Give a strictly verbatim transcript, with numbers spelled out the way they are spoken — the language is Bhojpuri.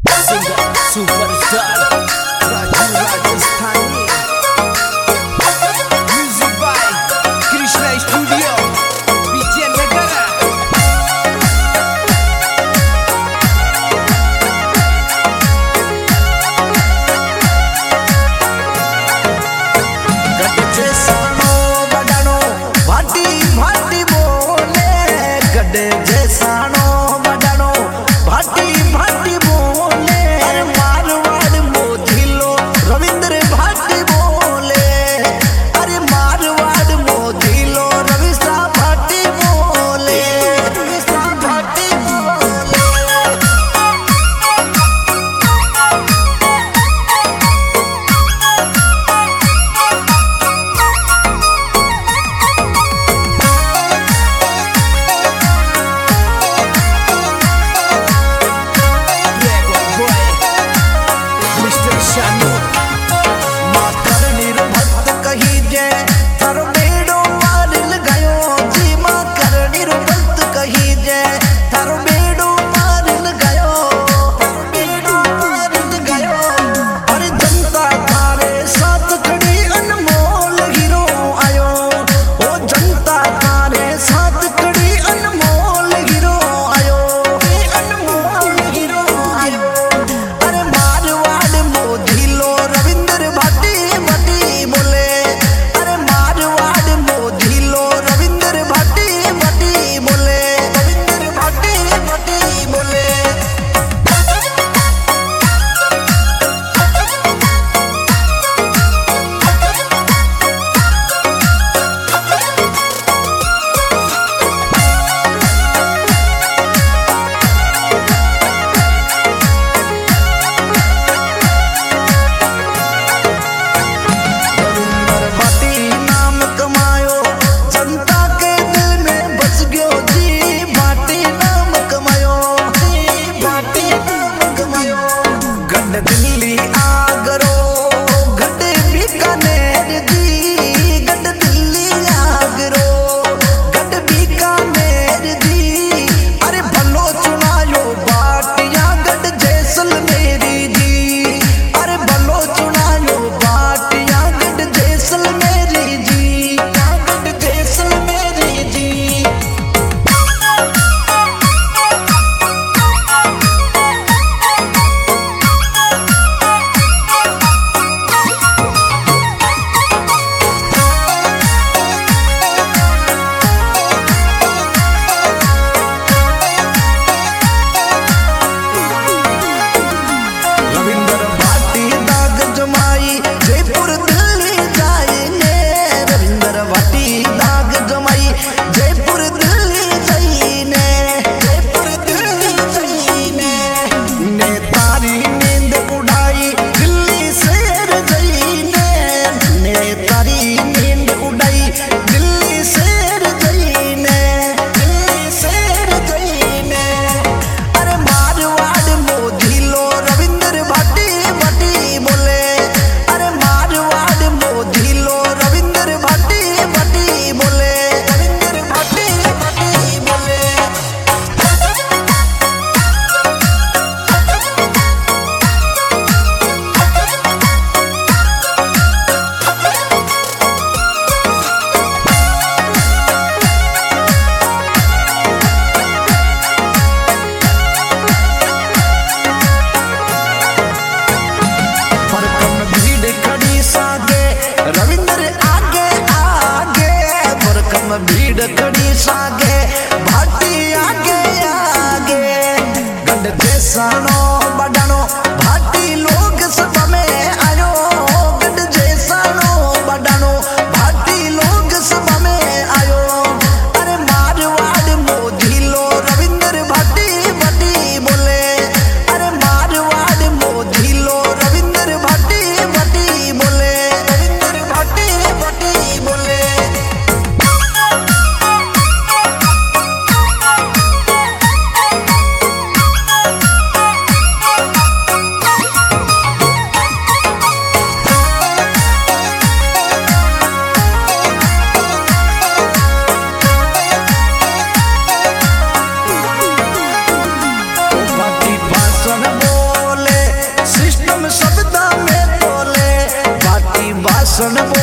Singer superstar Raju Rajasthani. Music by Krishna Studio Vijayanagara. गड्ढे जैसानो बडानो भाटी भाटी बोले, गड्ढे जैसानो बडानो भाटी भाटी बोले। अरे मारवाड़ मोधिलो रविंद्र भाटी बोले, अरे मारवाड़ मोधिलो रविसा भाटी बोले, रविसा भाटी बोले। Dragon Boy Mister Shanu. मातर निर्भक्त कही जे थारो बेड़ो पार लगायो जी। मातर निर्भक्त कही जे थारो बेड़ो पार लगायो, बेड़ो पार लगायो। अरे जनता थारे साथ खड़ी अनमोल हीरो आयो, ओ जनता थारे साथ खड़ी अनमोल हीरो आयो, ए अनमोल हीरो आयो। अरे मारवाड़ मोधिलो रविंद्र भाटी भाटी बोले, अरे मारवाड़ मोधिलो रविंद्र भाटी भाटी बोले, रविंद्र भाटी भाटी बोले। रविंद्र भाटी नाम कमायो, जनता के दिल में बस गयो जी। भाटी नाम कमायो जी, भाटी नाम कमायो। गढ़ दिल्ली आगरो गढ़ बीकानेर जी, गढ़ दिल्ली आगरो गढ़ बीकानेर जी। अरे भलो चुनायो बाटिया गढ़ जैसलमेरी जी, अरे भलो चुनायो बाटिया गढ़ जैसलमेरी जी, गढ़ जैसलमेरी जी। रविंद्र भाटी दाग जमाई जयपुर दिल्ली जाएंगे, रविंद्र भाटी दाग जमाई जयपुर दिल्ली जाइने, जयपुर दिल्ली जाइने। ने तारी नींद उड़ाई दिल्ली शहर जाइने, ने तारी नींद उड़ाई दिल्ली शहर जाइने, दिल्ली शहर जाइने। अरे मारवाड़ मोधिलो रविंद्र भाटी भाटी बोले, अरे मारवाड़ मोधिलो रविंद्र भाटी भाटी बोले, रविंद्र भाटी भाटी बोले। फरकम भीड़ खड़ी सागे रविंद्र आगे आगे, फरकम भीड़ खड़ी सागे भाटी आगे आगे। गढ़ जैसानो बडानो भाटी लोग सभा में आयो, गढ़ जैसानो बडानो भाटी लोग सभा में आयो। अरे मारवाड़ मोधिलो रविंद्र भाटी भाटी बोले, अरे मारवाड़ मोधिलो रविंद्र भाटी भाटी बोले, रविंद्र भाटी भाटी बोले। भाषण